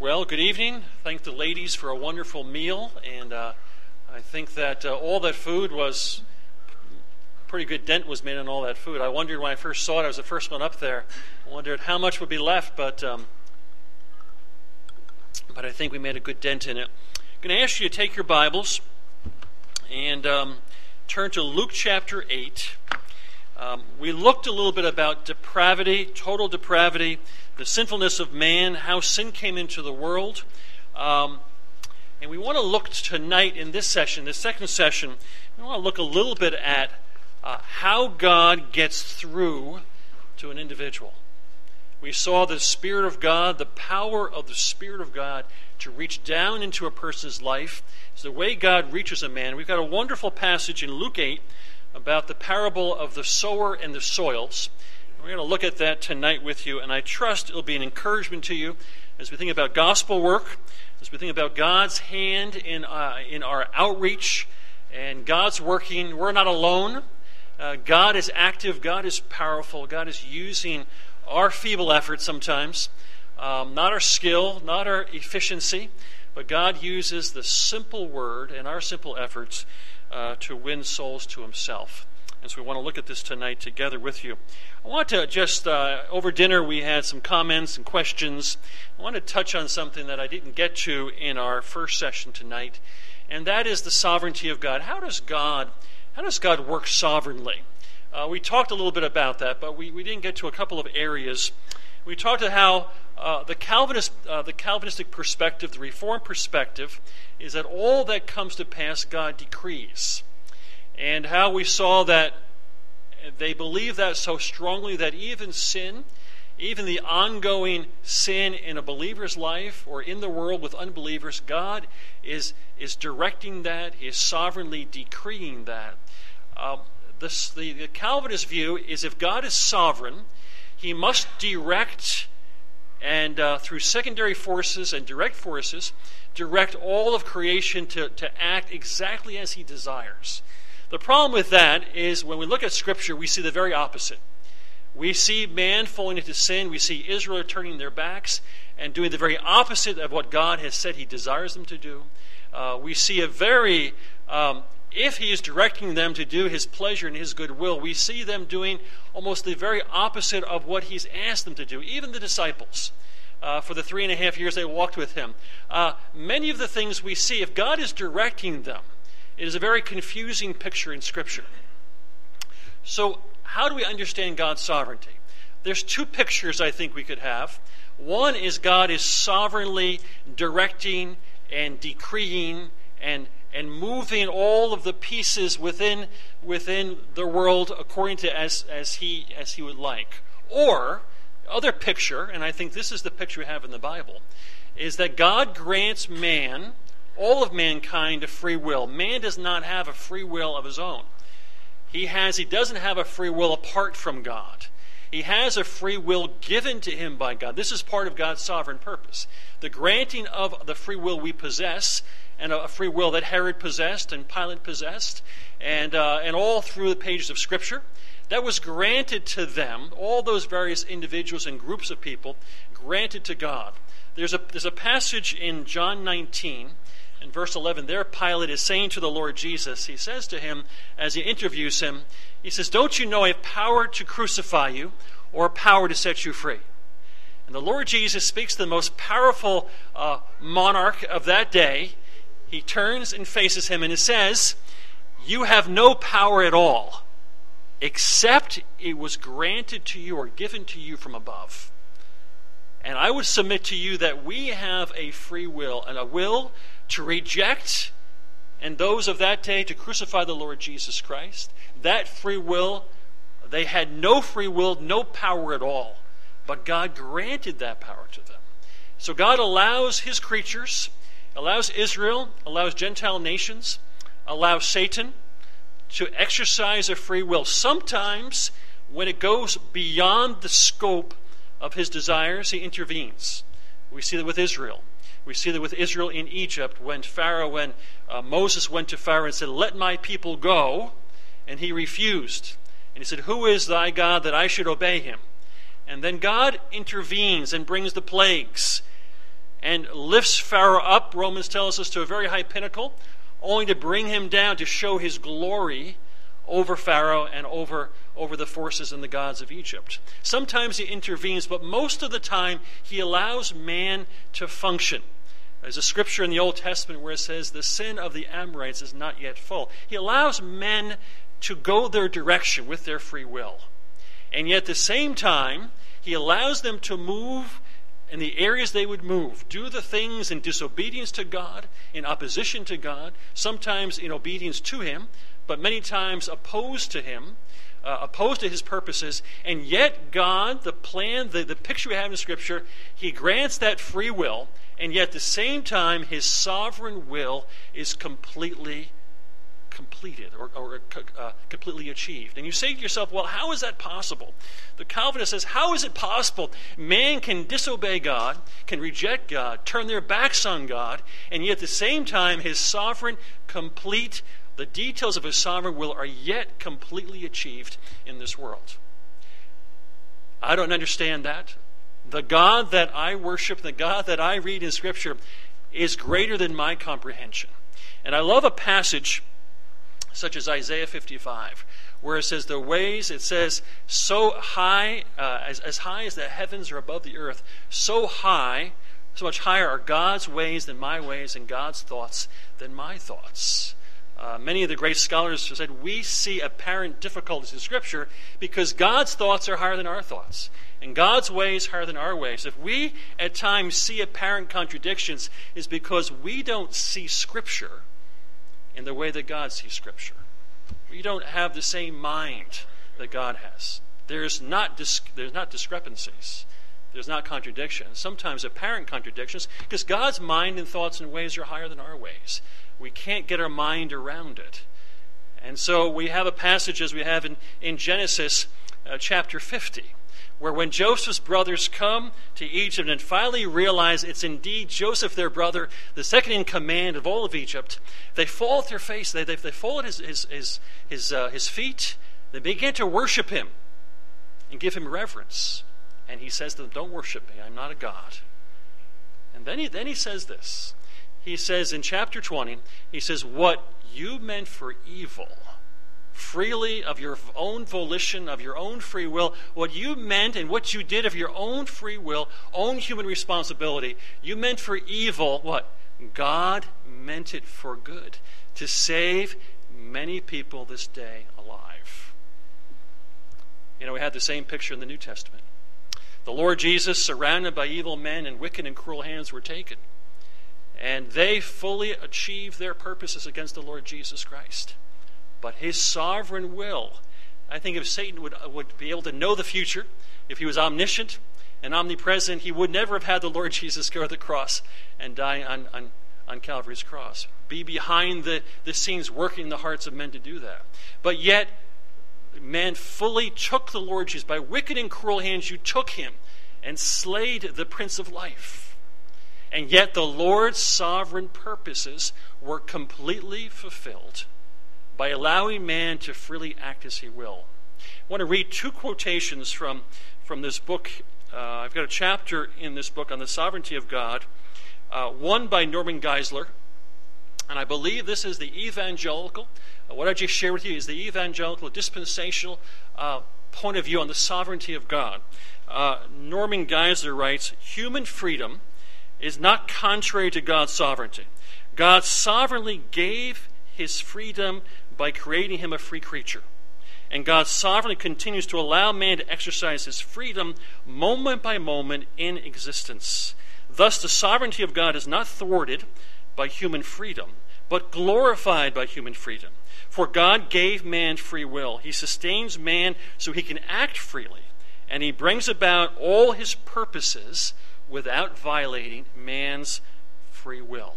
Well, good evening. Thank the ladies for a wonderful meal, and I think that all that food was, a pretty good dent was made on all that food. I wondered when I first saw it, I was the first one up there, I wondered how much would be left, but I think we made a good dent in it. I'm going to ask you to take your Bibles and turn to Luke chapter 8. We looked a little bit about depravity, total depravity, the sinfulness of man, how sin came into the world. And we want to look tonight in this session, the second session, we want to look a little bit at how God gets through to an individual. We saw the Spirit of God, the power of the Spirit of God to reach down into a person's life. It's the way God reaches a man. We've got a wonderful passage in Luke 8 about the parable of the sower and the soils. We're going to look at that tonight with you, and I trust it'll be an encouragement to you as we think about gospel work, as we think about God's hand in our outreach, and God's working. We're not alone. God is active. God is powerful. God is using our feeble efforts sometimes, not our skill, not our efficiency, but God uses the simple word and our simple efforts to win souls to Himself. And so we want to look at this tonight together with you. I want to just, over dinner we had some comments and questions. I want to touch on something that I didn't get to in our first session tonight, and that is the sovereignty of God. How does God work sovereignly? We talked a little bit about that, but we didn't get to a couple of areas. We talked about how the Calvinistic perspective, the Reformed perspective, is that all that comes to pass God decrees. And how we saw that they believe that so strongly that even sin, even the ongoing sin in a believer's life or in the world with unbelievers, God is directing that, He is sovereignly decreeing that. The Calvinist view is if God is sovereign, He must direct and through secondary forces and direct forces, direct all of creation to act exactly as He desires. The problem with that is when we look at Scripture, we see the very opposite. We see man falling into sin. We see Israel turning their backs and doing the very opposite of what God has said He desires them to do. We see if He is directing them to do His pleasure and His goodwill, we see them doing almost the very opposite of what He's asked them to do. Even the disciples, for the 3.5 years they walked with Him. Many of the things we see, if God is directing them, it is a very confusing picture in Scripture. So, how do we understand God's sovereignty? There's two pictures I think we could have. One is God is sovereignly directing and decreeing and moving all of the pieces within the world according to as he would like. Or, other picture, and I think this is the picture we have in the Bible, is that God grants man, all of mankind, a free will. Man does not have a free will of his own. He doesn't have a free will apart from God. He has a free will given to him by God. This is part of God's sovereign purpose. The granting of the free will we possess, and a free will that Herod possessed and Pilate possessed, and all through the pages of Scripture, that was granted to them, all those various individuals and groups of people, granted to God. There's a passage in John 19, in verse 11, there Pilate is saying to the Lord Jesus, he says to him as he interviews him, he says, "Don't you know I have power to crucify you or power to set you free?" And the Lord Jesus speaks to the most powerful monarch of that day. He turns and faces him and it says, "You have no power at all, except it was granted to you or given to you from above." And I would submit to you that we have a free will and a will to reject, and those of that day to crucify the Lord Jesus Christ. That free will, they had no free will, no power at all. But God granted that power to them. So God allows His creatures, allows Israel, allows Gentile nations, allows Satan to exercise a free will. Sometimes when it goes beyond the scope of his desires, He intervenes. We see that with Israel. We see that with Israel in Egypt when Moses went to Pharaoh and said, "Let my people go," and he refused. And he said, "Who is thy God that I should obey him?" And then God intervenes and brings the plagues. and lifts Pharaoh up, Romans tells us, to a very high pinnacle, only to bring him down to show his glory over Pharaoh and over the forces and the gods of Egypt. Sometimes he intervenes, but most of the time he allows man to function. There's a scripture in the Old Testament where it says, the sin of the Amorites is not yet full. He allows men to go their direction with their free will. And yet at the same time, he allows them to move in the areas they would move, do the things in disobedience to God, in opposition to God, sometimes in obedience to him, but many times opposed to him, opposed to his purposes. And yet God, the plan, the picture we have in Scripture, he grants that free will, and yet at the same time his sovereign will is completely completed or completely achieved. And you say to yourself, well, how is that possible? The Calvinist says, how is it possible man can disobey God, can reject God, turn their backs on God, and yet at the same time his sovereign, complete, the details of his sovereign will are yet completely achieved in this world? I don't understand that. The God that I worship, the God that I read in Scripture, is greater than my comprehension. And I love a passage such as Isaiah 55, where it says, the ways, it says, so high, as high as the heavens are above the earth, so high, so much higher are God's ways than my ways, and God's thoughts than my thoughts. Many of the great scholars have said, we see apparent difficulties in Scripture because God's thoughts are higher than our thoughts, and God's ways higher than our ways. If we at times see apparent contradictions, it's because we don't see Scripture in the way that God sees Scripture. We don't have the same mind that God has. There's not discrepancies. There's not contradictions. Sometimes apparent contradictions, because God's mind and thoughts and ways are higher than our ways. We can't get our mind around it. And so we have a passage as we have in Genesis chapter 50, where when Joseph's brothers come to Egypt and finally realize it's indeed Joseph, their brother, the second in command of all of Egypt, they fall at their face. They fall at his feet. They begin to worship him and give him reverence. And he says to them, don't worship me. I'm not a god. And then he says this. He says in chapter 20, he says, what you meant for evil, freely of your own volition, of your own free will, what you meant and what you did of your own free will, own human responsibility, you meant for evil, what? God meant it for good, to save many people this day alive. You know, we had the same picture in the New Testament. The Lord Jesus, surrounded by evil men and wicked and cruel hands, were taken. And they fully achieved their purposes against the Lord Jesus Christ. But his sovereign will, I think if Satan would be able to know the future, if he was omniscient and omnipresent, he would never have had the Lord Jesus go to the cross and die on Calvary's cross. Be behind the scenes working the hearts of men to do that. But yet, man fully took the Lord Jesus. By wicked and cruel hands you took him and slayed the Prince of Life. And yet the Lord's sovereign purposes were completely fulfilled by allowing man to freely act as he will. I want to read two quotations from this book. I've got a chapter in this book on the sovereignty of God, one by Norman Geisler, and I believe this is the evangelical, what I just shared with you is the evangelical dispensational point of view on the sovereignty of God. Norman Geisler writes, human freedom is not contrary to God's sovereignty. God sovereignly gave his freedom by creating him a free creature. And God sovereignly continues to allow man to exercise his freedom moment by moment in existence. Thus, the sovereignty of God is not thwarted by human freedom, but glorified by human freedom. For God gave man free will. He sustains man so he can act freely, and he brings about all his purposes without violating man's free will.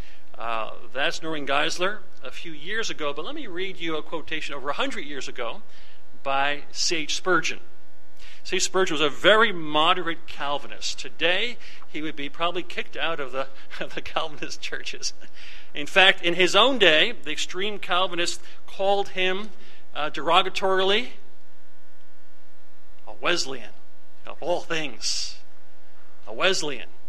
That's Norman Geisler a few years ago, but let me read you a quotation over 100 years ago by C.H. Spurgeon. C.H. Spurgeon was a very moderate Calvinist. Today, he would be probably kicked out of the Calvinist churches. In fact, in his own day, the extreme Calvinists called him derogatorily a Wesleyan, of all things. A Wesleyan.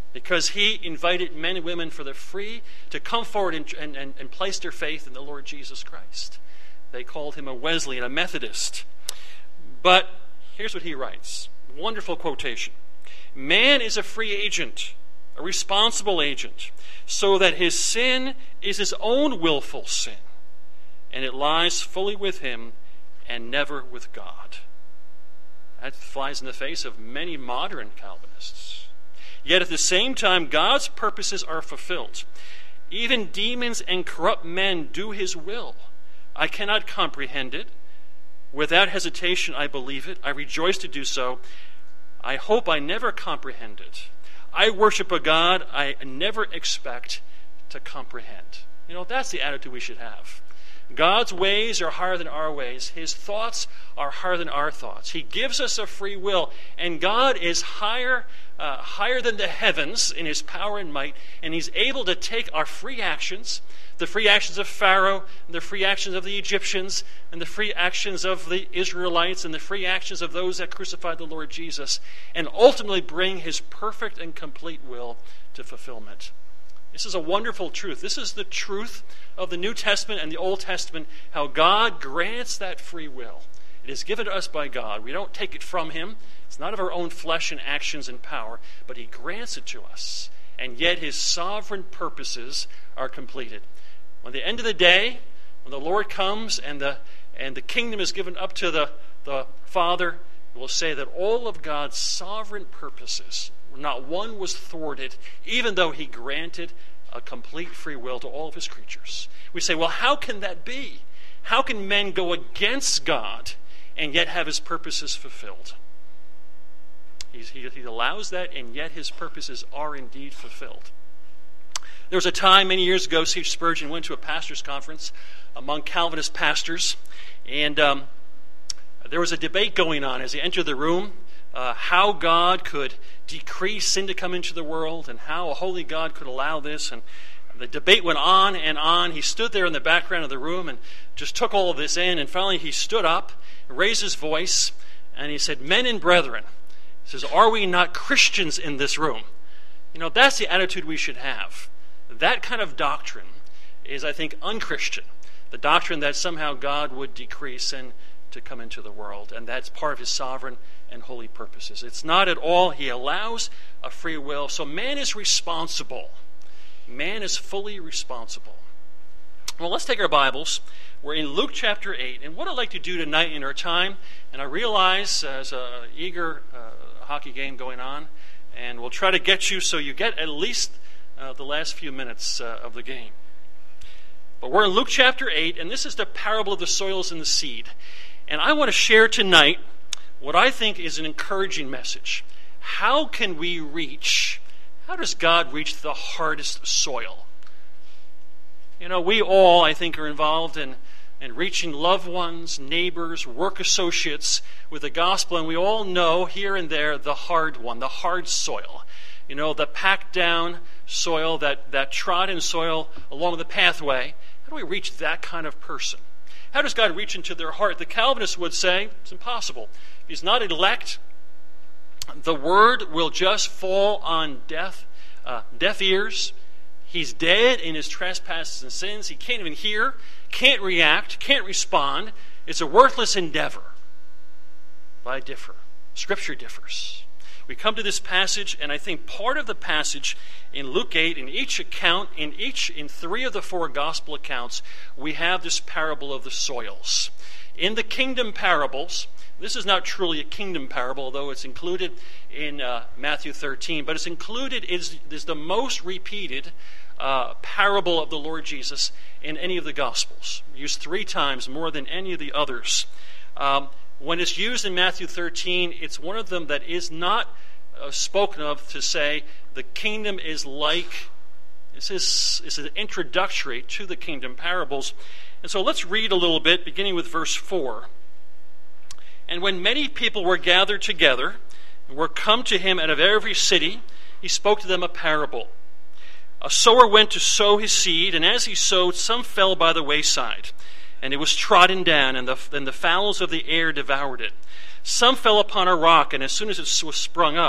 because he invited men and women for the free to come forward and place their faith in the Lord Jesus Christ. They called him a Wesleyan, a Methodist. But here's what he writes. Wonderful quotation. Man is a free agent, a responsible agent, so that his sin is his own willful sin, and it lies fully with him and never with God. That flies in the face of many modern Calvinists. Yet at the same time, God's purposes are fulfilled. Even demons and corrupt men do his will. I cannot comprehend it. Without hesitation, I believe it. I rejoice to do so. I hope I never comprehend it. I worship a God I never expect to comprehend. That's the attitude we should have. God's ways are higher than our ways. His thoughts are higher than our thoughts. He gives us a free will, and God is higher than the heavens in his power and might, and he's able to take our free actions, the free actions of Pharaoh, and the free actions of the Egyptians, and the free actions of the Israelites, and the free actions of those that crucified the Lord Jesus, and ultimately bring his perfect and complete will to fulfillment. This is a wonderful truth. This is the truth of the New Testament and the Old Testament, how God grants that free will. It is given to us by God. We don't take it from him. It's not of our own flesh and actions and power, but he grants it to us. And yet his sovereign purposes are completed. When the end of the day, when the Lord comes and the kingdom is given up to the Father, we'll say that all of God's sovereign purposes, not one was thwarted, even though he granted a complete free will to all of his creatures. We say, well, how can that be? How can men go against God and yet have his purposes fulfilled? He allows that, and yet his purposes are indeed fulfilled. There was a time many years ago, C.H. Spurgeon went to a pastor's conference among Calvinist pastors, and there was a debate going on as he entered the room, how God could decree sin to come into the world, and how a holy God could allow this. And the debate went on and on. He stood there in the background of the room and just took all of this in, and finally he stood up, raised his voice, and he said, "Men and brethren," he says, "are we not Christians in this room?" That's the attitude we should have. That kind of doctrine is, I think, unchristian. The doctrine that somehow God would decree sin to come into the world, and that's part of his sovereign and holy purposes. It's not at all. He allows a free will. So man is responsible. Man is fully responsible. Well, let's take our Bibles. We're in Luke chapter 8, and what I'd like to do tonight in our time, and I realize there's an eager hockey game going on, and we'll try to get you so you get at least the last few minutes of the game. But we're in Luke chapter 8, and this is the parable of the soils and the seed. And I want to share tonight what I think is an encouraging message. How does God reach the hardest soil? We all, I think, are involved in reaching loved ones, neighbors, work associates with the gospel, and we all know here and there the hard one, the hard soil. The packed down soil, that trodden soil along the pathway. How do we reach that kind of person? How does God reach into their heart? The Calvinists would say it's impossible. If he's not elect, the word will just fall on deaf ears. He's dead in his trespasses and sins. He can't even hear, can't react, can't respond. It's a worthless endeavor. But I differ. Scripture differs. We come to this passage, and I think part of the passage in Luke 8, in three of the four gospel accounts, we have this parable of the soils. In the kingdom parables, this is not truly a kingdom parable, although it's included in Matthew 13, but it's included is the most repeated parable of the Lord Jesus in any of the Gospels. Used 3 times more than any of the others. When it's used in Matthew 13, it's one of them that is not spoken of to say the kingdom is like. This is an introductory to the kingdom parables. And so let's read a little bit, beginning with verse 4. And when many people were gathered together, and were come to him out of every city, he spoke to them a parable. A sower went to sow his seed, and as he sowed, some fell by the wayside, and it was trodden down, and the fowls of the air devoured it. Some fell upon a rock, and as soon as it was sprung up,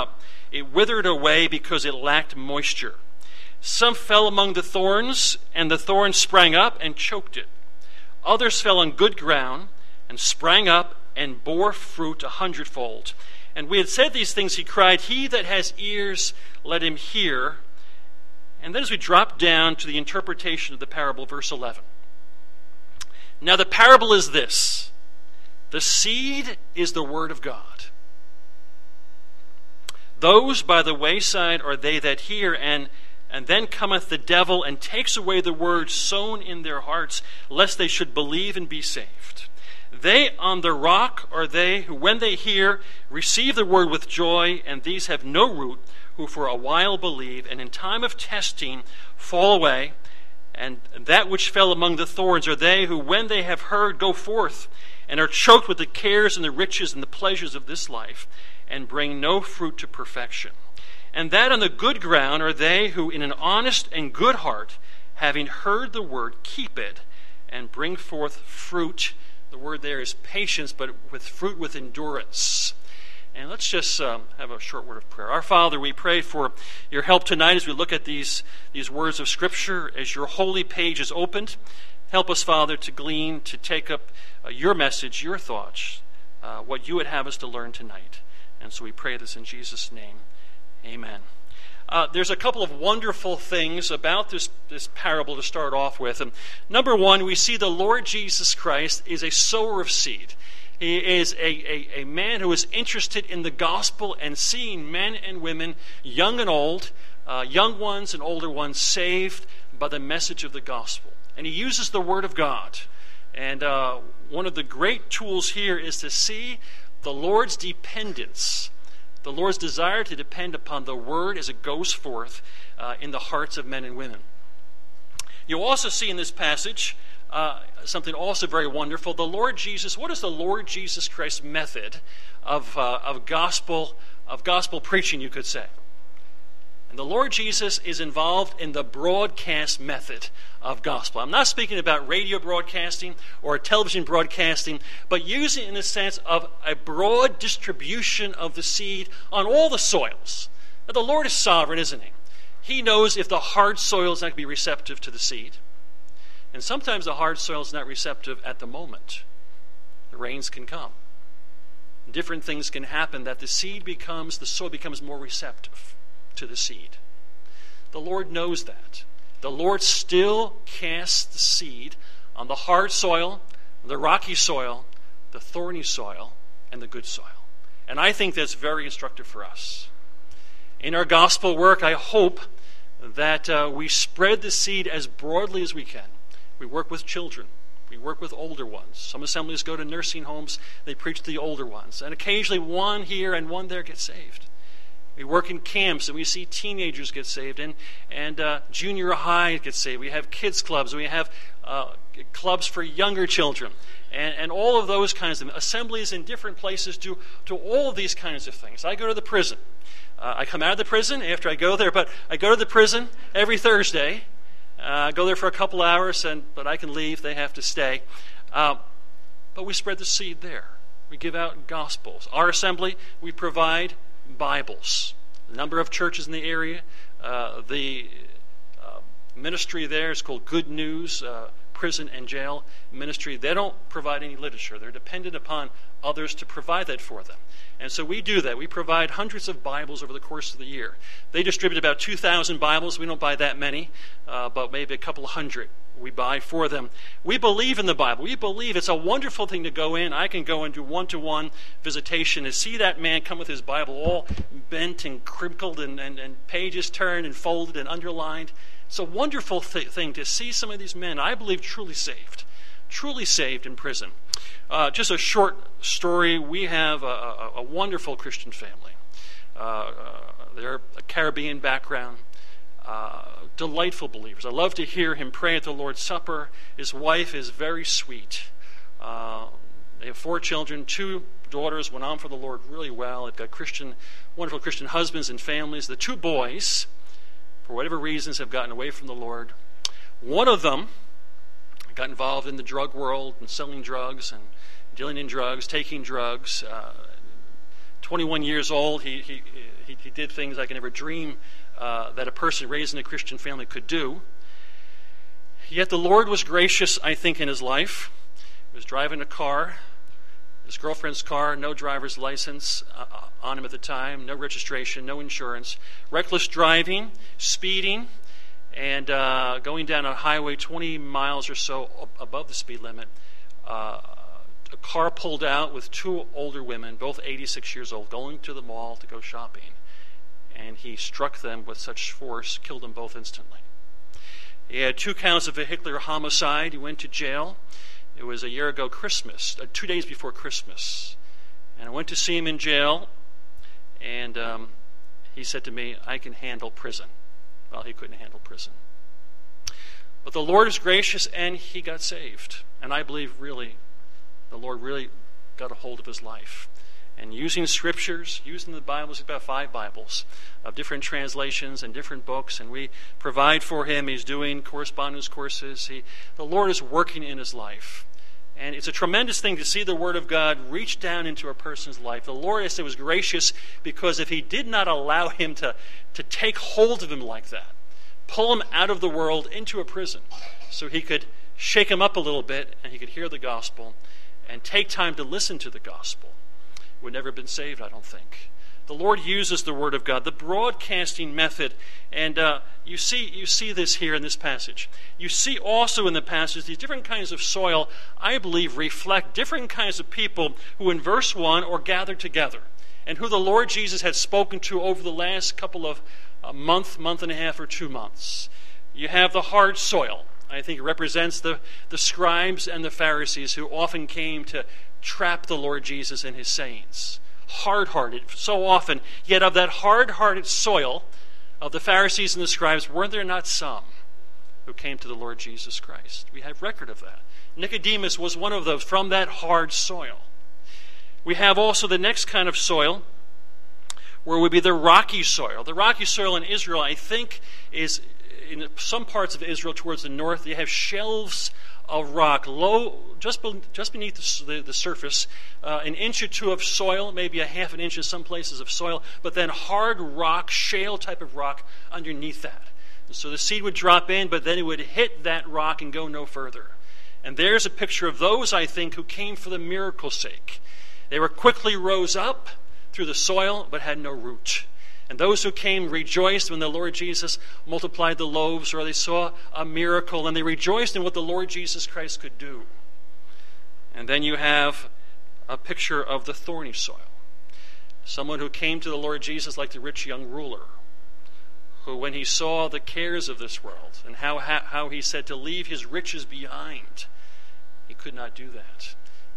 it withered away because it lacked moisture. Some fell among the thorns, and the thorns sprang up and choked it. Others fell on good ground and sprang up and bore fruit 100-fold. And we had said these things, he cried, "He that has ears, let him hear." And then as we drop down to the interpretation of the parable, verse 11. Now the parable is this: the seed is the word of God. Those by the wayside are they that hear, and then cometh the devil and takes away the word sown in their hearts, lest they should believe and be saved. They on the rock are they who, when they hear, receive the word with joy, and these have no root, who for a while believe, and in time of testing fall away. And that which fell among the thorns are they who, when they have heard, go forth, and are choked with the cares and the riches and the pleasures of this life, and bring no fruit to perfection. And that on the good ground are they who, in an honest and good heart, having heard the word, keep it, and bring forth fruit. The word there is patience, but with fruit with endurance. And let's just have a short word of prayer. Our Father, we pray for your help tonight as we look at these words of Scripture, as your holy page is opened. Help us, Father, to glean, to take up your message, your thoughts, what you would have us to learn tonight. And so we pray this in Jesus' name. Amen. There's a couple of wonderful things about this parable to start off with. And number one, we see the Lord Jesus Christ is a sower of seed. He is a man who is interested in the gospel and seeing men and women, young and old, young ones and older ones, saved by the message of the gospel. And he uses the word of God. And one of the great tools here is to see the Lord's dependence, the Lord's desire to depend upon the word as it goes forth in the hearts of men and women. You'll also see in this passage something also very wonderful. The Lord Jesus, what is the Lord Jesus Christ's method of gospel preaching, you could say? And the Lord Jesus is involved in the broadcast method of gospel. I'm not speaking about radio broadcasting or television broadcasting, but using it in the sense of a broad distribution of the seed on all the soils. Now, the Lord is sovereign, isn't he? He knows if the hard soil is not going to be receptive to the seed. And sometimes the hard soil is not receptive at the moment. The rains can come. Different things can happen that the soil becomes more receptive to the seed. The Lord knows that. The Lord still casts the seed on the hard soil, the rocky soil, the thorny soil, and the good soil. And I think that's very instructive for us. In our gospel work, I hope that we spread the seed as broadly as we can. We work with children. We work with older ones. Some assemblies go to nursing homes. They preach to the older ones. And occasionally one here and one there gets saved. We work in camps and we see teenagers get saved, and junior high get saved. We have kids clubs. We have clubs for younger children. And all of those kinds of assemblies in different places do all of these kinds of things. I go to the prison. I come out of the prison after I go there, but I go to the prison every Thursday. I go there for a couple hours, but I can leave. They have to stay. But we spread the seed there. We give out gospels. Our assembly, we provide Bibles. A number of churches in the area. The ministry there is called Good News Prison and Jail Ministry. They don't provide any literature. They're dependent upon others to provide that for them. And so we do that. We provide hundreds of Bibles over the course of the year. They distribute about 2,000 Bibles. We don't buy that many, but maybe a couple hundred we buy for them. We believe in the Bible. We believe it's a wonderful thing to go in. I can go and do one-to-one visitation and see that man come with his Bible all bent and crinkled and pages turned and folded and underlined. It's a wonderful thing to see some of these men, I believe, truly saved in prison. Just a short story. We have a wonderful Christian family. They're a Caribbean background. Delightful believers. I love to hear him pray at the Lord's Supper. His wife is very sweet. They have 4 children, 2 daughters went on for the Lord really well. They've got wonderful Christian husbands and families. The 2 boys, for whatever reasons, have gotten away from the Lord. One of them got involved in the drug world and selling drugs and dealing in drugs, taking drugs. 21 years old, he He did things I could never dream that a person raised in a Christian family could do. Yet the Lord was gracious, I think, in his life. He was driving a car, his girlfriend's car, no driver's license on him at the time, no registration, no insurance, reckless driving, speeding, and going down a highway 20 miles or so above the speed limit. A car pulled out with two older women, both 86 years old, going to the mall to go shopping. And he struck them with such force, killed them both instantly. He had 2 counts of vehicular homicide. He went to jail. It was a year ago Christmas, 2 days before Christmas. And I went to see him in jail, and he said to me, I can handle prison. Well, he couldn't handle prison. But the Lord is gracious, and he got saved. And I believe really, the Lord really got a hold of his life. And using scriptures, using the Bibles, about 5 Bibles of different translations and different books, and we provide for him. He's doing correspondence courses. The Lord is working in his life. And it's a tremendous thing to see the Word of God reach down into a person's life. The Lord, I said, was gracious because if he did not allow him to take hold of him like that, pull him out of the world into a prison so he could shake him up a little bit and he could hear the gospel and take time to listen to the gospel, would never have been saved, I don't think. The Lord uses the Word of God, the broadcasting method, and you see this here in this passage. You see also in the passage these different kinds of soil, I believe, reflect different kinds of people who in verse 1 are gathered together, and who the Lord Jesus had spoken to over the last couple of month and a half, or 2 months. You have the hard soil. I think it represents the scribes and the Pharisees who often came to trap the Lord Jesus in his sayings. Hard-hearted, so often. Yet of that hard-hearted soil of the Pharisees and the scribes, were there not some who came to the Lord Jesus Christ? We have record of that. Nicodemus was one of those from that hard soil. We have also the next kind of soil, where would be the rocky soil. The rocky soil in Israel, I think, is in some parts of Israel towards the north. You have shelves of rock, low, just beneath the surface, 1 inch or 2 of soil, maybe a half an inch in some places of soil, but then hard rock, shale type of rock underneath that. And so the seed would drop in, but then it would hit that rock and go no further. And there's a picture of those, I think, who came for the miracle's sake. They were quickly rose up through the soil, but had no root. And those who came rejoiced when the Lord Jesus multiplied the loaves, or they saw a miracle, and they rejoiced in what the Lord Jesus Christ could do. And then you have a picture of the thorny soil. Someone who came to the Lord Jesus like the rich young ruler, who when he saw the cares of this world, and how he said to leave his riches behind, he could not do that.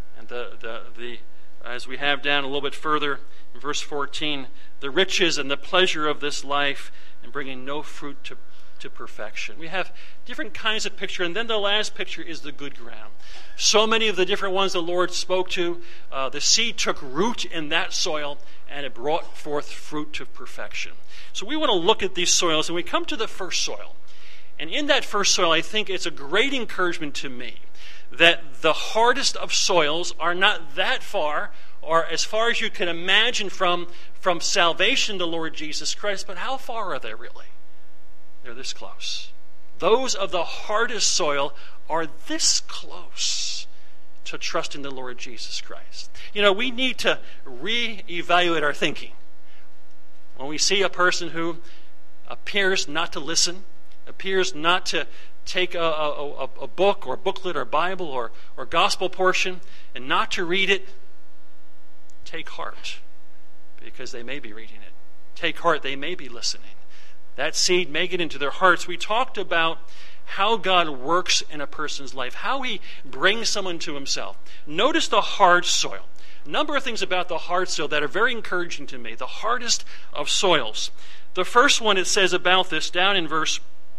And as we have down a little bit further, in verse 14, the riches and the pleasure of this life and bringing no fruit to perfection. We have different kinds of picture, and then the last picture is the good ground. So many of the different ones the Lord spoke to, the seed took root in that soil, and it brought forth fruit to perfection. So we want to look at these soils, and we come to the first soil. And in that first soil, I think it's a great encouragement to me that the hardest of soils are not that far, or as far as you can imagine from salvation to Lord Jesus Christ, but how far are they really? They're this close. Those of the hardest soil are this close to trusting the Lord Jesus Christ. You know, we need to reevaluate our thinking. When we see a person who appears not to listen, appears not to take a book or booklet or Bible or gospel portion and not to read it, take heart, because they may be reading it. Take heart, they may be listening. That seed may get into their hearts. We talked about how God works in a person's life, how he brings someone to himself. Notice the hard soil. A number of things about the hard soil that are very encouraging to me. The hardest of soils. The first one it says about this down in verse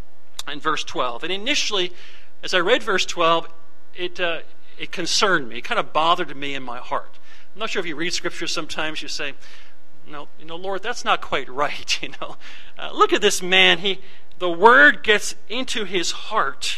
12. And initially, as I read verse 12, it concerned me. It kind of bothered me in my heart. I'm not sure if you read Scripture sometimes, you say, no, Lord, that's not quite right. Look at this man. The word gets into his heart.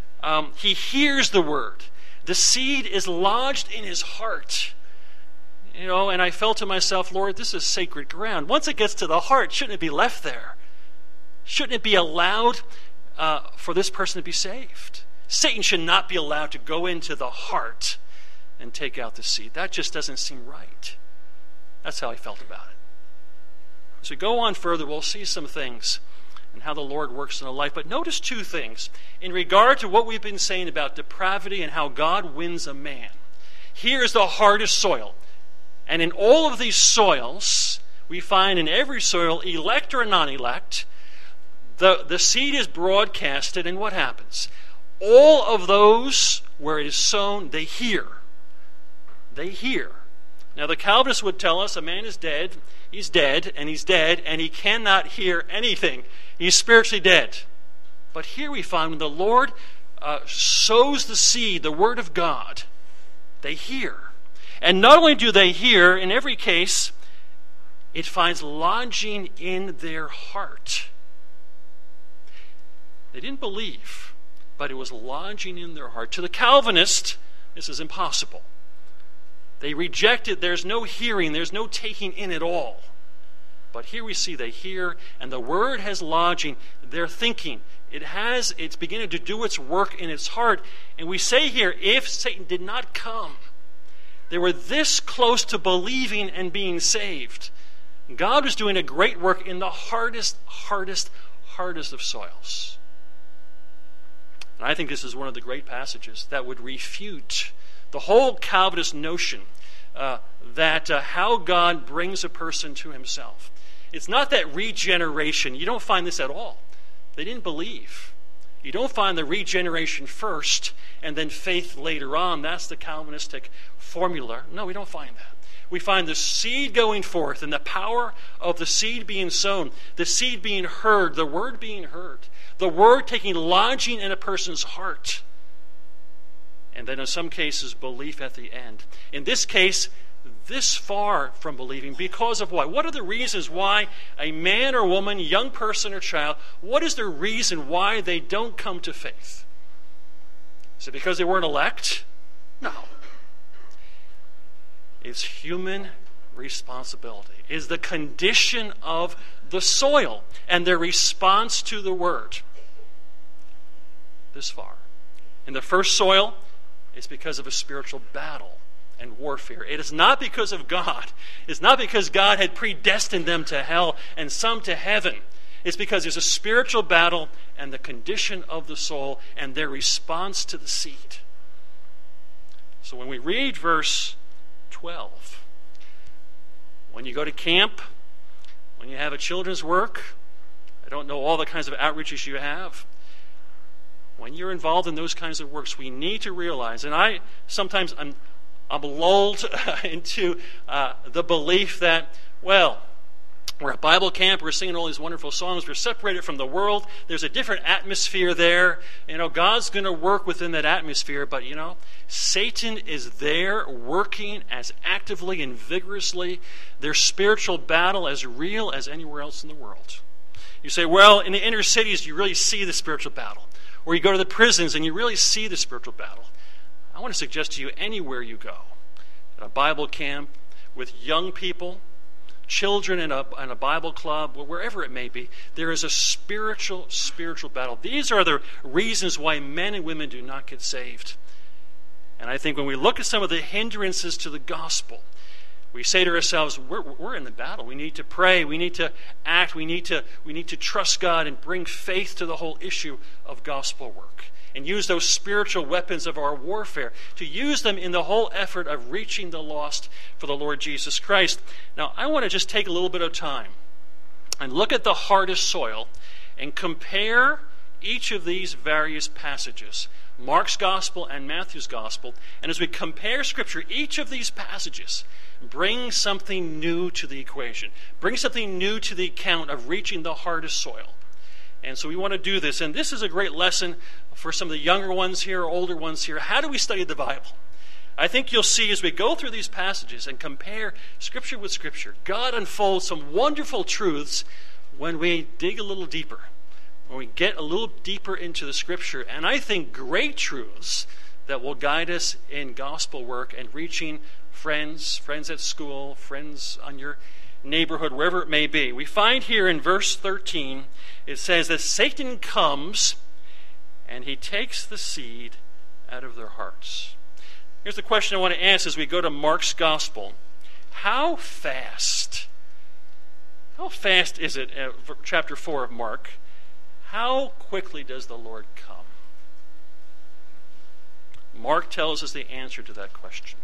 He hears the word. The seed is lodged in his heart. And I felt to myself, Lord, this is sacred ground. Once it gets to the heart, shouldn't it be left there? Shouldn't it be allowed for this person to be saved? Satan should not be allowed to go into the heart and take out the seed. That just doesn't seem right. That's how I felt about it. As we go on further, we'll see some things and how the Lord works in a life. But notice two things in regard to what we've been saying about depravity and how God wins a man. Here is the hardest soil. And in all of these soils, we find in every soil, elect or non-elect, the seed is broadcasted, and what happens? All of those where it is sown, they hear. They hear. Now the Calvinists would tell us a man is dead, he's dead, and he cannot hear anything. He's spiritually dead. But here we find when the Lord sows the seed, the Word of God, they hear. And not only do they hear, in every case, it finds lodging in their heart. They didn't believe, but it was lodging in their heart. To the Calvinist, this is impossible. They rejected, there's no hearing, there's no taking in at all. But here we see they hear, and the Word has lodging. They're thinking. It's beginning to do its work in its heart. And we say here, if Satan did not come, they were this close to believing and being saved. God was doing a great work in the hardest of soils. And I think this is one of the great passages that would refute the whole Calvinist notion that how God brings a person to himself. It's not that regeneration. You don't find this at all. They didn't believe. You don't find the regeneration first and then faith later on. That's the Calvinistic formula. No, we don't find that. We find the seed going forth and the power of the seed being sown, the seed being heard, the Word being heard, the Word taking lodging in a person's heart. And then in some cases, belief at the end. In this case, this far from believing because of what? What are the reasons why a man or woman, young person or child, what is the reason why they don't come to faith? Is it because they weren't elect? No. It's human responsibility. It's the condition of the soil and their response to the Word. This far. In the first soil, it's because of a spiritual battle and warfare. It is not because of God. It's not because God had predestined them to hell and some to heaven. It's because there's a spiritual battle and the condition of the soul and their response to the seed. So when we read verse 12, when you go to camp, when you have a children's work, I don't know all the kinds of outreaches you have. When you're involved in those kinds of works, we need to realize, and I'm lulled into the belief that, well, we're at Bible camp, we're singing all these wonderful songs, we're separated from the world, there's a different atmosphere there, God's going to work within that atmosphere, but Satan is there working as actively and vigorously, their spiritual battle as real as anywhere else in the world. You say, well, in the inner cities you really see the spiritual battle. Or you go to the prisons and you really see the spiritual battle. I want to suggest to you, anywhere you go, at a Bible camp, with young people, children in a Bible club, wherever it may be, there is a spiritual battle. These are the reasons why men and women do not get saved. And I think when we look at some of the hindrances to the gospel, we say to ourselves, we're in the battle. We need to pray. We need to act. We need to trust God and bring faith to the whole issue of gospel work. And use those spiritual weapons of our warfare, to use them in the whole effort of reaching the lost for the Lord Jesus Christ. Now, I want to just take a little bit of time and look at the hardest soil and compare each of these various passages, Mark's Gospel and Matthew's Gospel. And as we compare Scripture, each of these passages brings something new to the equation, brings something new to the account of reaching the hardest soil. And so we want to do this. And this is a great lesson for some of the younger ones here, older ones here. How do we study the Bible? I think you'll see as we go through these passages and compare Scripture with Scripture, God unfolds some wonderful truths when we dig a little deeper, when we get a little deeper into the Scripture. And I think great truths that will guide us in gospel work and reaching friends at school, friends on your neighborhood, wherever it may be. We find here in verse 13, it says that Satan comes and he takes the seed out of their hearts. Here's the question I want to ask as we go to Mark's Gospel. How fast is it, chapter 4 of Mark, how quickly does the Lord come? Mark tells us the answer to that question.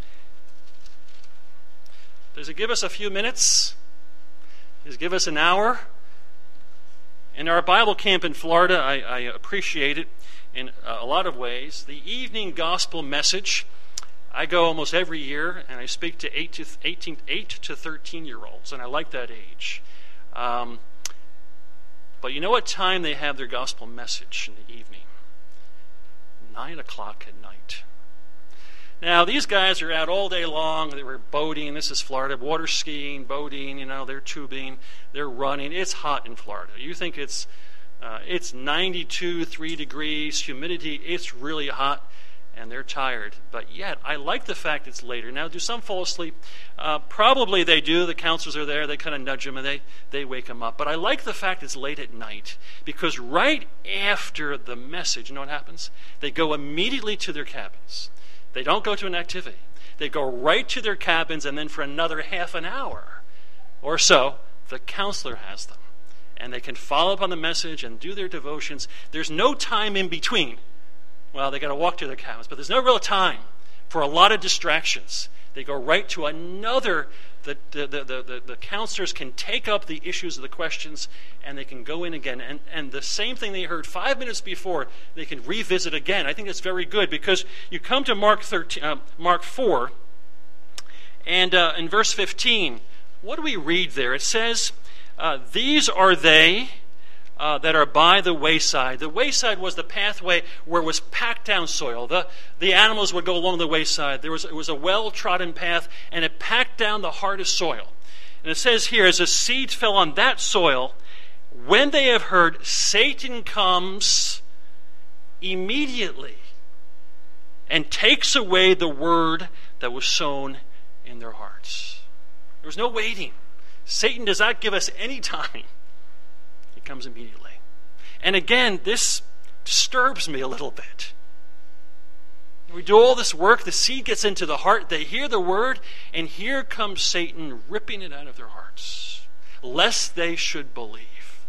Does it give us a few minutes? Does it give us an hour? In our Bible camp in Florida, I appreciate it in a lot of ways. The evening gospel message, I go almost every year, and I speak to 8 to 13-year-olds, and I like that age. But you know what time they have their gospel message in the evening? 9 o'clock at night. Now, these guys are out all day long. They were boating. This is Florida. Water skiing, boating, they're tubing. They're running. It's hot in Florida. You think it's 92, 3 degrees, humidity. It's really hot, and they're tired. But yet, I like the fact it's later. Now, do some fall asleep? Probably they do. The counselors are there. They kind of nudge them, and they wake them up. But I like the fact it's late at night, because right after the message, you know what happens? They go immediately to their cabins. They don't go to an activity. They go right to their cabins, and then for another half an hour or so, the counselor has them. And they can follow up on the message and do their devotions. There's no time in between. Well, they got to walk to their cabins, but there's no real time for a lot of distractions. They go right to another. The counselors can take up the issues of the questions, and they can go in again. And the same thing they heard 5 minutes before, they can revisit again. I think that's very good, because you come to Mark 4, and in verse 15, what do we read there? It says, these are they that are by the wayside. The wayside was the pathway where it was packed down soil. The animals would go along the wayside. It was a well-trodden path, and it packed down the hardest soil. And it says here, as the seed fell on that soil, when they have heard, Satan comes immediately and takes away the word that was sown in their hearts. There was no waiting. Satan does not give us any time. He comes immediately. And again, this disturbs me a little bit. We do all this work, the seed gets into the heart, they hear the word, and here comes Satan ripping it out of their hearts, lest they should believe.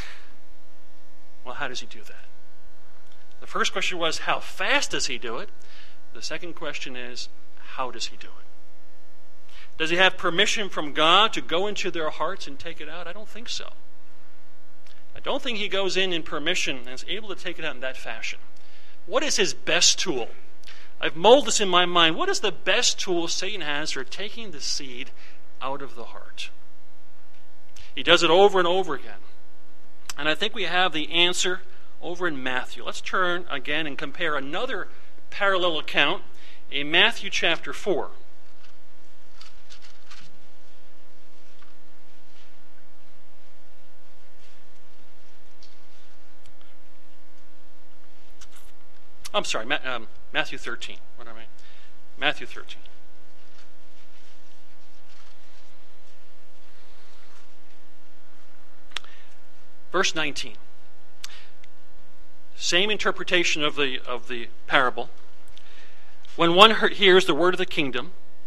Well, how does he do that? The first question was, how fast does he do it? The second question is, how does he do it? Does he have permission from God to go into their hearts and take it out? I don't think so. I don't think he goes in permission and is able to take it out in that fashion. What is his best tool? I've molded this in my mind. What is the best tool Satan has for taking the seed out of the heart? He does it over and over again. And I think we have the answer over in Matthew. Let's turn again and compare another parallel account in Matthew chapter 4. I'm sorry, Matthew 13. What am I? Matthew 13. Verse 19. Same interpretation of the parable. When one hears the word of the kingdom,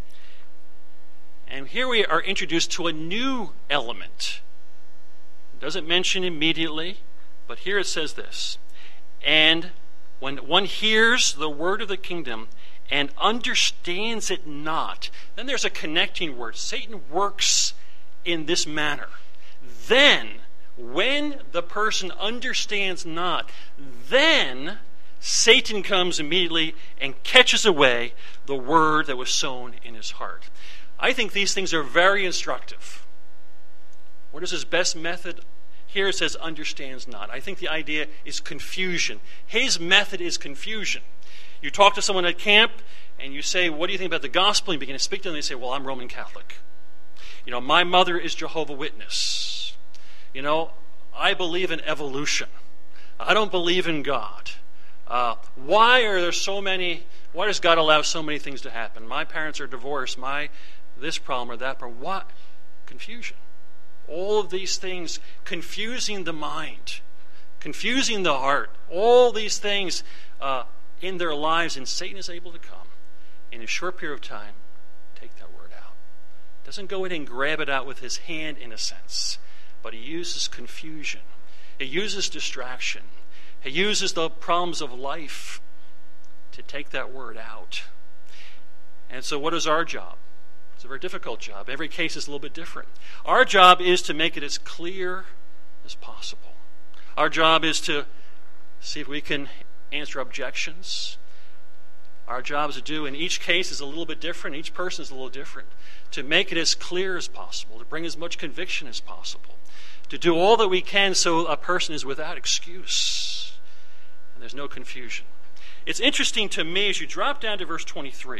and here we are introduced to a new element. It doesn't mention immediately, but here it says this. And when one hears the word of the kingdom and understands it not, then there's a connecting word. Satan works in this manner. Then, when the person understands not, then Satan comes immediately and catches away the word that was sown in his heart. I think these things are very instructive. What is his best method? Here it says understands not. I think the idea is confusion. His method is confusion. You talk to someone at camp and you say, what do you think about the gospel? And you begin to speak to them and they say, well, I'm Roman Catholic. My mother is Jehovah's Witness. I believe in evolution. I don't believe in God. Why does God allow so many things to happen? My parents are divorced, this problem or that problem. What? Confusion. All of these things confusing the mind, confusing the heart, all these things in their lives, and Satan is able to come in a short period of time, take that word out. Doesn't go in and grab it out with his hand in a sense, but he uses confusion. He uses distraction. He uses the problems of life to take that word out. And so what is our job? It's a very difficult job. Every case is a little bit different. Our job is to make it as clear as possible. Our job is to see if we can answer objections. Our job is to do, and each case is a little bit different, each person is a little different, to make it as clear as possible, to bring as much conviction as possible, to do all that we can so a person is without excuse and there's no confusion. It's interesting to me as you drop down to verse 23.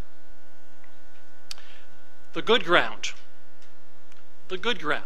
The good ground. The good ground.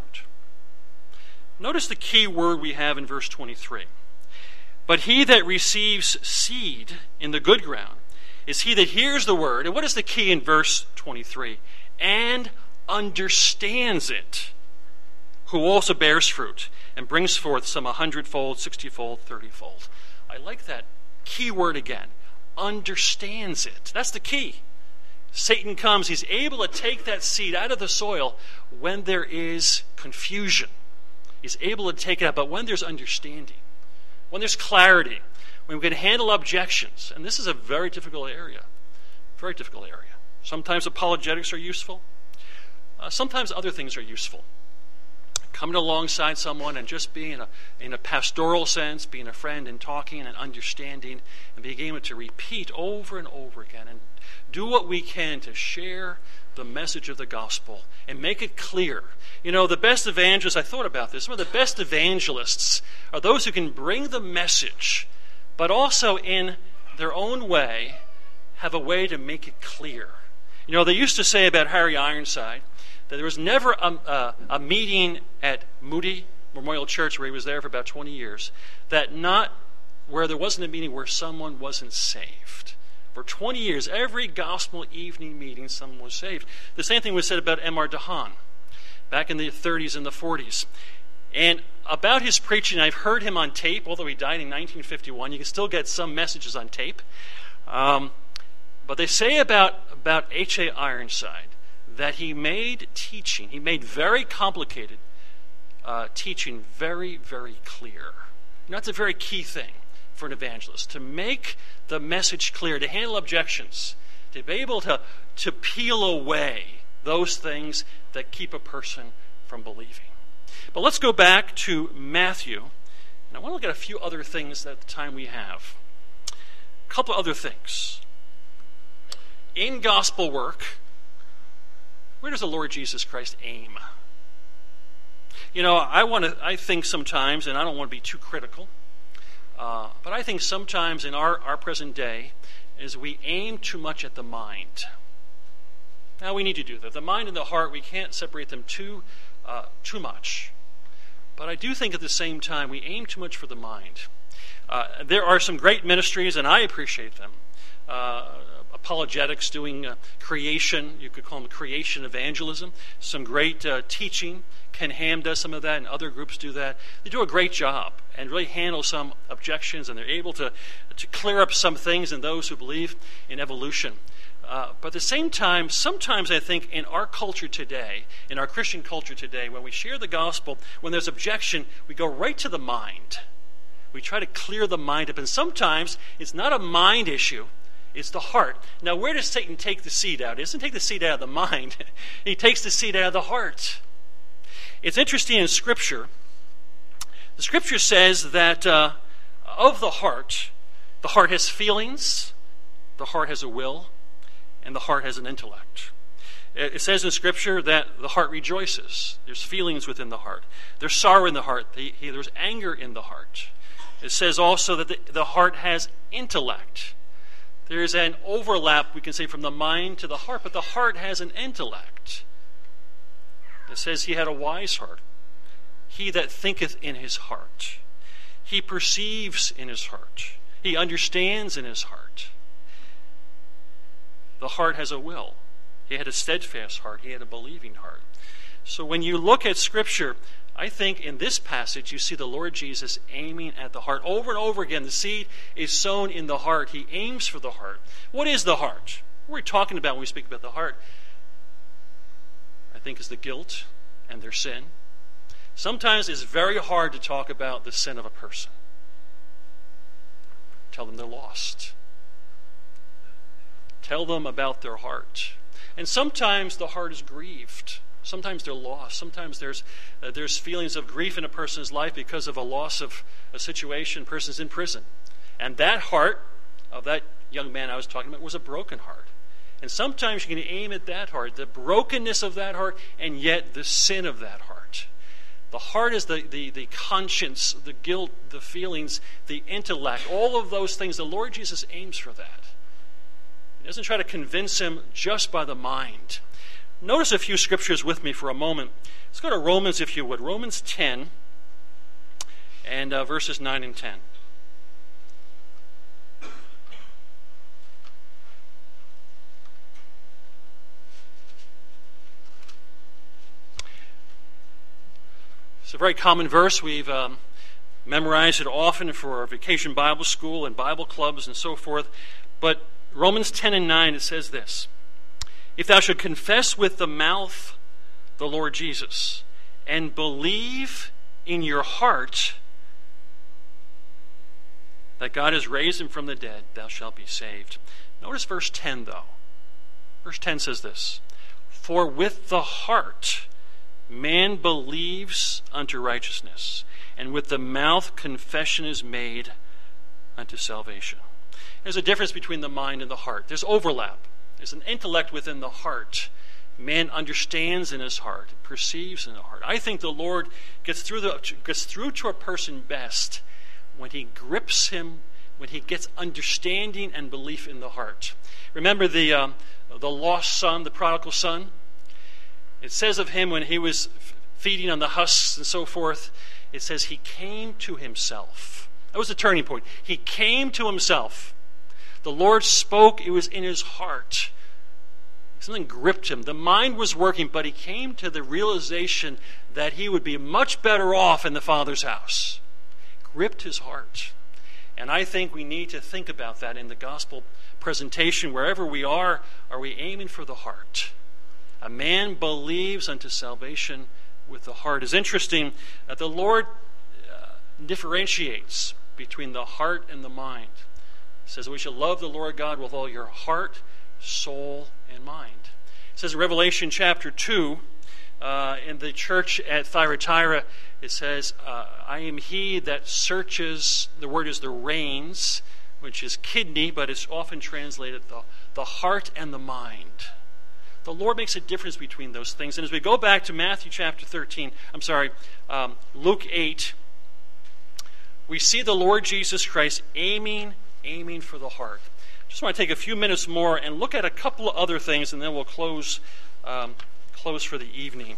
Notice the key word we have in verse 23. But he that receives seed in the good ground is he that hears the word. And what is the key in verse 23? And understands it, who also bears fruit and brings forth some 100-fold, 60-fold, 30-fold. I like that key word again. Understands it. That's the key. Satan comes, he's able to take that seed out of the soil when there is confusion. He's able to take it out, but when there's understanding, when there's clarity, when we can handle objections, and this is a very difficult area. Very difficult area. Sometimes apologetics are useful. Sometimes other things are useful. Coming alongside someone and just being in a pastoral sense, being a friend and talking and understanding and being able to repeat over and over again and do what we can to share the message of the gospel and make it clear. You know, the best evangelists, I thought about this, some of the best evangelists are those who can bring the message, but also in their own way have a way to make it clear. You know, they used to say about Harry Ironside that there was never a meeting at Moody Memorial Church, where he was there for about 20 years, where there wasn't a meeting where someone wasn't saved. For 20 years, every gospel evening meeting, someone was saved. The same thing was said about M.R. DeHaan back in the 30s and the 40s. And about his preaching, I've heard him on tape, although he died in 1951. You can still get some messages on tape. But they say about H.A. Ironside that he made very complicated teaching very, very clear. And that's a very key thing for an evangelist, to make the message clear, to handle objections, to be able to peel away those things that keep a person from believing. But let's go back to Matthew, and I want to look at a few other things at the time we have. A couple other things. In gospel work, where does the Lord Jesus Christ aim? You know, I think sometimes, and I don't want to be too critical, but I think sometimes in our present day is we aim too much at the mind. Now we need to do that. The mind and the heart, we can't separate them too much. But I do think at the same time we aim too much for the mind. There are some great ministries, and I appreciate them. Apologetics, doing creation, you could call them creation evangelism. Some great teaching. Ken Ham does some of that, and other groups do that. They do a great job and really handle some objections, and they're able to clear up some things in those who believe in evolution. But at the same time, sometimes I think in our culture today, in our Christian culture today, when we share the gospel, when there's objection, we go right to the mind. We try to clear the mind up, and sometimes it's not a mind issue. It's the heart. Now, where does Satan take the seed out? He doesn't take the seed out of the mind. He takes the seed out of the heart. It's interesting in Scripture. The Scripture says that of the heart has feelings, the heart has a will, and the heart has an intellect. It says in Scripture that the heart rejoices. There's feelings within the heart. There's sorrow in the heart. There's anger in the heart. It says also that the heart has intellect. There's an overlap, we can say, from the mind to the heart, but the heart has an intellect. It says he had a wise heart. He that thinketh in his heart. He perceives in his heart. He understands in his heart. The heart has a will. He had a steadfast heart. He had a believing heart. So when you look at Scripture, I think in this passage you see the Lord Jesus aiming at the heart. Over and over again, the seed is sown in the heart. He aims for the heart. What is the heart? What are we talking about when we speak about the heart? I think is the guilt and their sin. Sometimes it's very hard to talk about the sin of a person. Tell them they're lost. Tell them about their heart. And sometimes the heart is grieved. Sometimes they're lost. Sometimes there's feelings of grief in a person's life because of a loss of a situation. A person's in prison. And that heart of that young man I was talking about was a broken heart. And sometimes you can aim at that heart, the brokenness of that heart, and yet the sin of that heart. The heart is the conscience, the guilt, the feelings, the intellect, all of those things. The Lord Jesus aims for that. He doesn't try to convince him just by the mind. Notice a few scriptures with me for a moment. Let's go to Romans, if you would. Romans 10 and verses 9 and 10. It's a very common verse. We've memorized it often for our vacation Bible school and Bible clubs and so forth. But Romans 10 and 9, it says this: If thou should confess with the mouth the Lord Jesus, and believe in your heart that God has raised him from the dead, thou shalt be saved. Notice verse 10, though. Verse 10 says this: For with the heart man believes unto righteousness, and with the mouth confession is made unto salvation. There's a difference between the mind and the heart. There's overlap. There's an intellect within the heart. Man understands in his heart, perceives in the heart. I think the Lord gets through to a person best when he grips him, when he gets understanding and belief in the heart. Remember the lost son, the prodigal son? It says of him when he was feeding on the husks and so forth, it says he came to himself. That was the turning point. He came to himself. The Lord spoke. It was in his heart. Something gripped him. The mind was working, but he came to the realization that he would be much better off in the Father's house. Gripped his heart. And I think we need to think about that in the gospel presentation. Wherever we are we aiming for the heart? A man believes unto salvation with the heart. It's interesting that the Lord differentiates between the heart and the mind. He says we shall love the Lord God with all your heart, soul, and mind. It says in Revelation chapter 2, in the church at Thyatira, it says, I am he that searches, the word is the reins, which is kidney, but it's often translated the heart and the mind. The Lord makes a difference between those things. And as we go back to Matthew chapter 13, Luke 8, we see the Lord Jesus Christ aiming for the heart. Just want to take a few minutes more and look at a couple of other things, and then we'll close for the evening.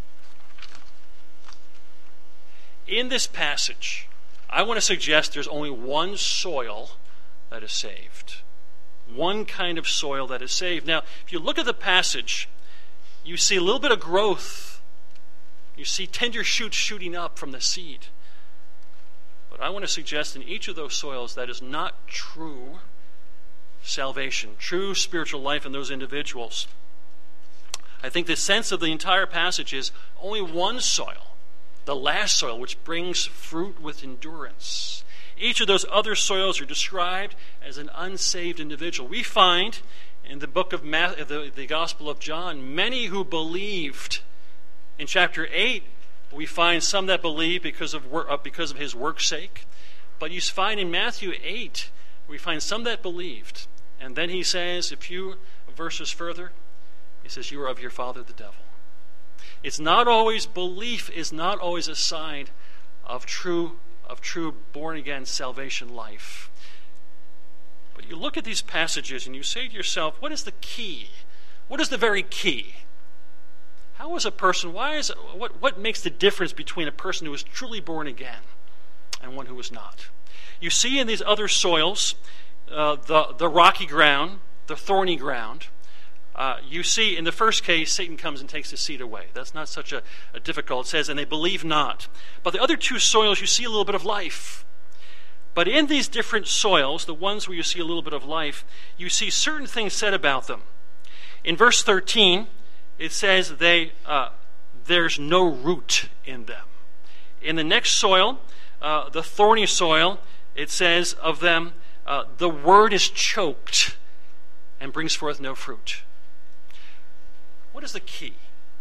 In this passage, I want to suggest there's only one soil that is saved. One kind of soil that is saved. Now, if you look at the passage, you see a little bit of growth. You see tender shoots shooting up from the seed. But I want to suggest in each of those soils that is not true salvation, true spiritual life in those individuals. I think the sense of the entire passage is only one soil, the last soil, which brings fruit with endurance. Each of those other soils are described as an unsaved individual. We find in the book of the Gospel of John many who believed. In chapter 8, we find some that believe because of his work's sake. But you find in Matthew 8, we find some that believed. And then he says, a few verses further, he says, you are of your father the devil. It's not always, belief is not always a sign of true born-again salvation life. But you look at these passages and you say to yourself, what is the key? What is the very key? How is a person, what makes the difference between a person who is truly born again and one who was not. You see in these other soils, the rocky ground, the thorny ground. You see in the first case, Satan comes and takes the seed away. That's not such a difficult. It says, and they believe not. But the other two soils, you see a little bit of life. But in these different soils, the ones where you see a little bit of life, you see certain things said about them. In verse 13, it says there's no root in them. In the next soil, the thorny soil, it says of them, the word is choked and brings forth no fruit. What is the key?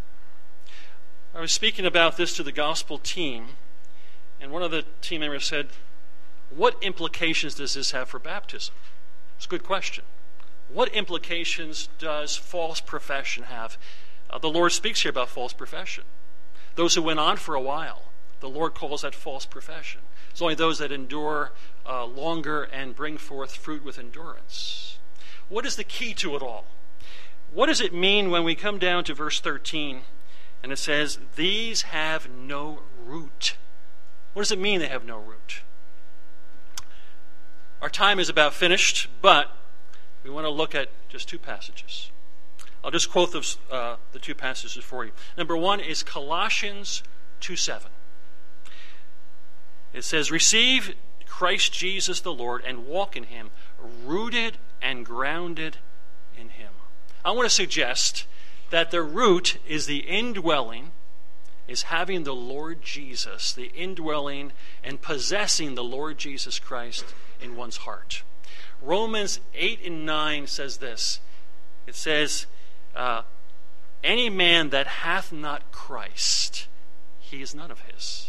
I was speaking about this to the gospel team, and one of the team members said, what implications does this have for baptism? It's a good question. What implications does false profession have? The Lord speaks here about false profession. Those who went on for a while, the Lord calls that false profession. It's only those that endure longer and bring forth fruit with endurance. What is the key to it all? What does it mean when we come down to verse 13 and it says, these have no root? What does it mean they have no root? Our time is about finished, but we want to look at just two passages. I'll just quote the two passages for you. Number one is Colossians 2:7. It says, receive Christ Jesus the Lord and walk in him, rooted and grounded in him. I want to suggest that the root is the indwelling, is having the Lord Jesus, the indwelling and possessing the Lord Jesus Christ in one's heart. Romans 8 and 9 says this. It says, any man that hath not Christ, he is none of his.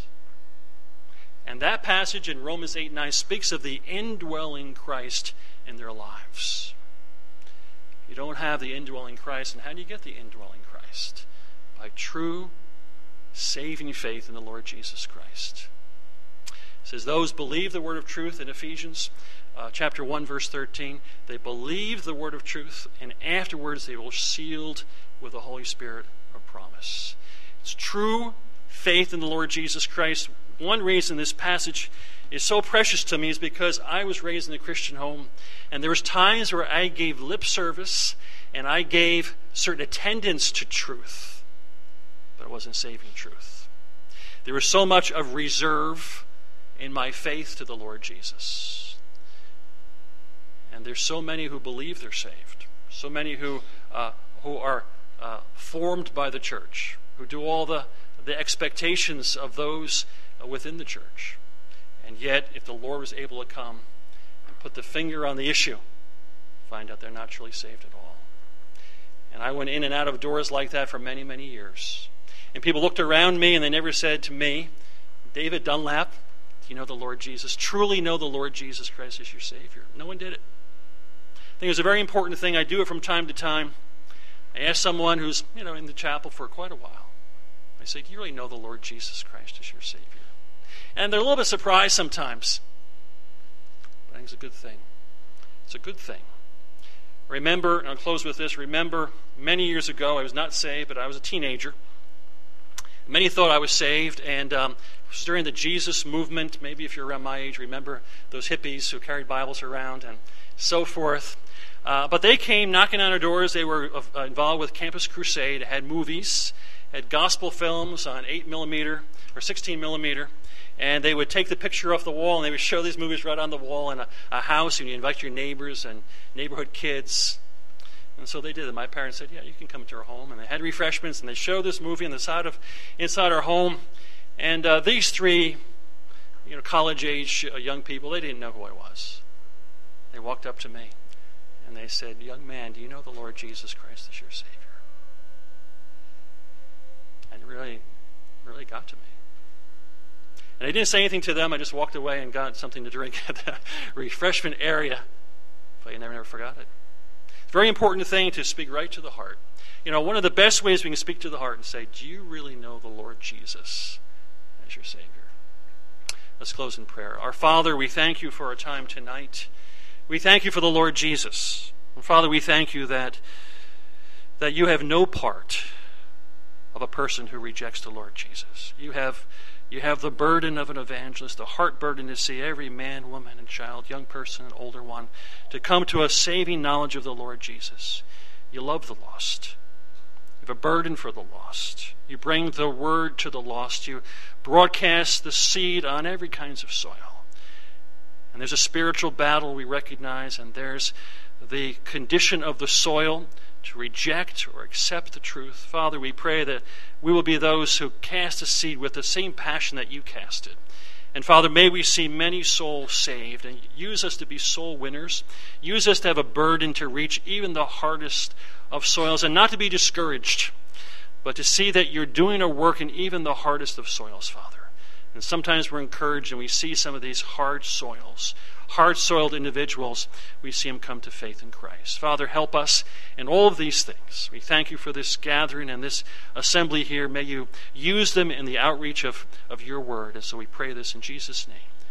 And that passage in Romans 8 and 9 speaks of the indwelling Christ in their lives. You don't have the indwelling Christ, and how do you get the indwelling Christ? By true saving faith in the Lord Jesus Christ. It says, those believe the word of truth in Ephesians chapter 1, verse 13. They believe the word of truth, and afterwards they were sealed with the Holy Spirit of promise. It's true faith in the Lord Jesus Christ. One reason this passage is so precious to me is because I was raised in a Christian home, and there was times where I gave lip service and I gave certain attendance to truth, but it wasn't saving truth. There was so much of reserve in my faith to the Lord Jesus. And there's so many who believe they're saved, so many who are formed by the church, who do all the expectations of those within the church. And yet, if the Lord was able to come and put the finger on the issue, find out they're not truly saved at all. And I went in and out of doors like that for many, many years. And people looked around me and they never said to me, David Dunlap, do you know the Lord Jesus? Truly know the Lord Jesus Christ as your Savior? No one did it. I think it's a very important thing. I do it from time to time. I ask someone who's in the chapel for quite a while. I say, do you really know the Lord Jesus Christ as your Savior? And they're a little bit surprised sometimes. But I think it's a good thing. It's a good thing. Remember, and I'll close with this, remember many years ago, I was not saved, but I was a teenager. Many thought I was saved, and it was during the Jesus movement. Maybe if you're around my age, remember those hippies who carried Bibles around and so forth. But they came knocking on our doors. They were involved with Campus Crusade, had movies, had gospel films on 8mm or 16mm. And they would take the picture off the wall, and they would show these movies right on the wall in a house, and you invite your neighbors and neighborhood kids. And so they did it. My parents said, yeah, you can come to our home. And they had refreshments, and they showed this movie inside our home. And these three, college-age young people, they didn't know who I was. They walked up to me, and they said, young man, do you know the Lord Jesus Christ as your Savior? And it really, really got to me. And I didn't say anything to them. I just walked away and got something to drink at the refreshment area. But I never forgot it. It's a very important thing to speak right to the heart. One of the best ways we can speak to the heart and say, do you really know the Lord Jesus as your Savior? Let's close in prayer. Our Father, we thank you for our time tonight. We thank you for the Lord Jesus. And Father, we thank you that you have no part of a person who rejects the Lord Jesus. You have You have the burden of an evangelist, the heart burden to see every man, woman, and child, young person, and older one, to come to a saving knowledge of the Lord Jesus. You love the lost. You have a burden for the lost. You bring the word to the lost. You broadcast the seed on every kinds of soil. And there's a spiritual battle we recognize, and there's the condition of the soil to reject or accept the truth. Father, we pray that we will be those who cast a seed with the same passion that you cast it. And Father, may we see many souls saved, and use us to be soul winners. Use us to have a burden to reach even the hardest of soils, and not to be discouraged, but to see that you're doing a work in even the hardest of soils, Father. And sometimes we're encouraged and we see some of these hard soils, hard-soiled individuals, we see them come to faith in Christ. Father, help us in all of these things. We thank you for this gathering and this assembly here. May you use them in the outreach of your word. And so we pray this in Jesus' name.